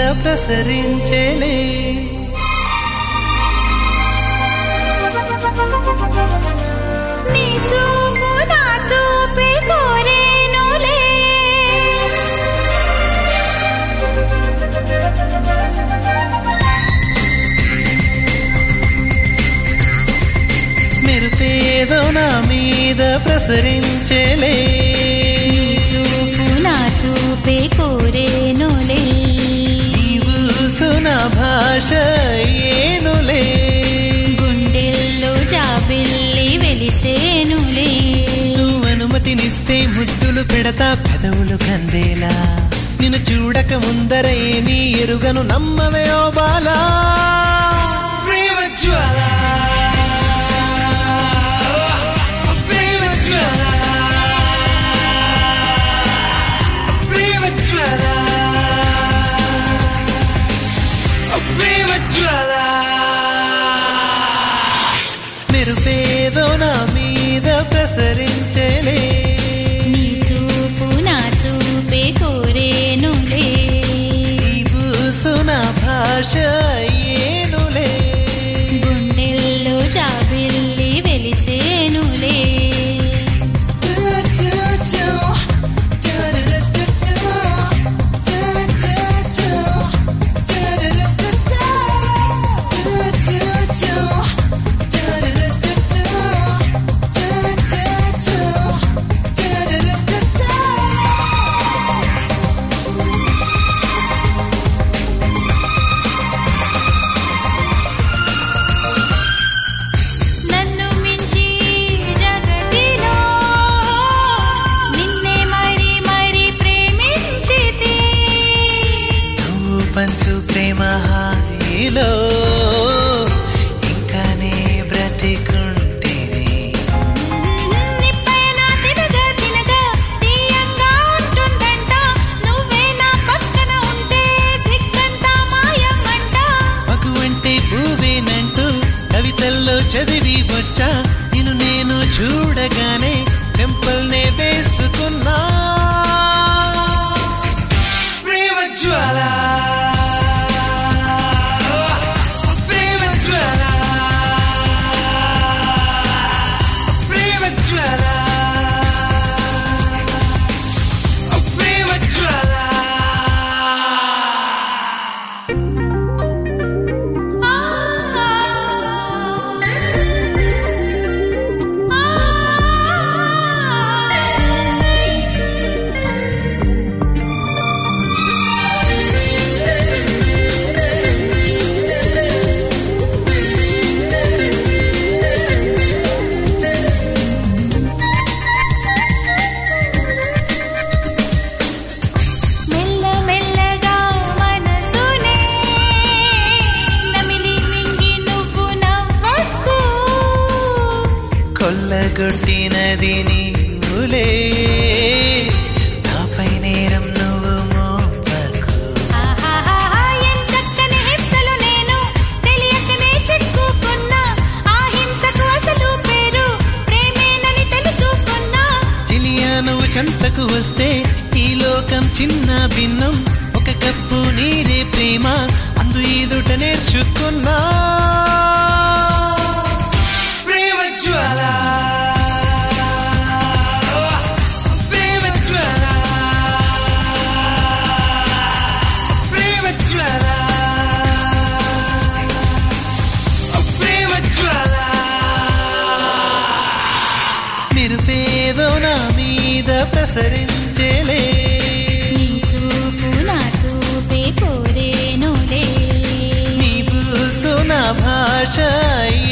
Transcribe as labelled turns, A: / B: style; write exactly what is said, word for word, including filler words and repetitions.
A: ప్రసరించేలే.
B: నీ చూపు నా చూపే కోరేనులే.
A: మెరుపేదో నా మీద ప్రసరించేలే.
B: చూపు నా చూపే కోరేనులే.
A: నీవు సునా భాష ఏనులే.
B: గుండెల్లో జాబిల్లి వెలిసేనులే.
A: నువ్వు అనుమతినిస్తే ముద్దులు పెడతా పెదవులు కందేలా. నిన్ను చూడక ముందర ఏమీ ఎరుగను నమ్మవే ఓ బాలా. మెరుపేదో నా మీద ప్రసరించేలే.
B: నీ చూపు నా చూపే కోరేనులే.
A: నీవు సునా భాష ఏనులే.
B: గుండెల్లో జాబిల్లి వెలిసేనులే. నన్ను మించి జగతిలో నిన్నే మరి మరి ప్రేమించితి.
A: నువ్వు పంచు ప్రేమ హాయిలో ఇంకానే బ్రతికుంటివి.
B: నిప్పైన తినగా తినగా తీయంగా ఉంటుందంట. నువ్వే నా పక్కన ఉంటే సిగ్గంతా మాయమంట.
A: మగువంటే పువ్వేనంటూ కవితల్లో చదివి వచ్చా. నిన్ను నేను చూడగానే చెంపల్నే వేసుకున్నా.
B: ఆ మెల్ల మెల్లగా మనసునే నమిలి మింగి నువ్వు నవ్వకు.
A: కొల్లగొట్టినది నీవులే. నాపై నేరం నువ్వు మోపకు.
B: ఆహాహా ఎంచక్కని హింసలు నేను తెలియకనే చిక్కుకున్నా. ఆ హింసకు అసలు పేరు ప్రేమేనని తెలుసుకున్నా.
A: చిలియా నువ్వు చెంతకు వస్తే ఈ లోకం చిన్న భిన్నం. ఒక కప్పు నీరే ప్రేమ అందు ఈదుట నేర్చుకున్నా. మెరుపేదో నా మీద ప్రసరించేలే.
B: నీ చూపు నా చూపే కోరేనులే.
A: నీవు సునా భాష